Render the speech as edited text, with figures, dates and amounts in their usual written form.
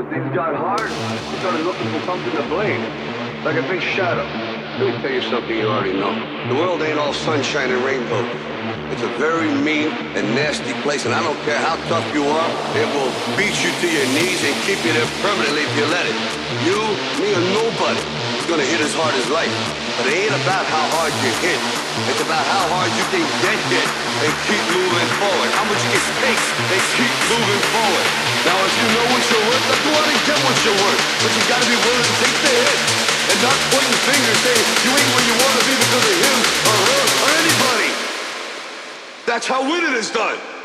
Things got hard. We started looking for something to blame. Like a big shadow. Let me tell you something you already know. The world ain't all sunshine and rainbows. It's a very mean and nasty place, and I don't care how tough you are, it will beat you to your knees and keep you there permanently if you let it. You, me, or nobody is gonna hit as hard as life. But it ain't about how hard you hit. It's about how hard you can get hit and keep moving forward. How much it takes and keep moving forward. Now, if you know what you're worth, then go out and get what you're worth. But you gotta be willing to take the hit and not pointing fingers saying you ain't where you wanna be because of him or her or anybody. That's how winning is done.